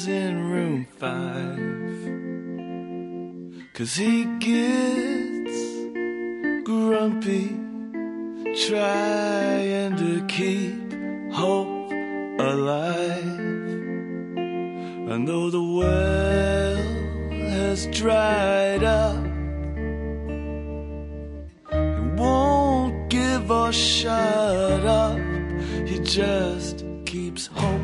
is in room 5, 'cause he gets grumpy trying to keep hope alive. And though the well has dried up, he won't give or shut up. He just keeps hope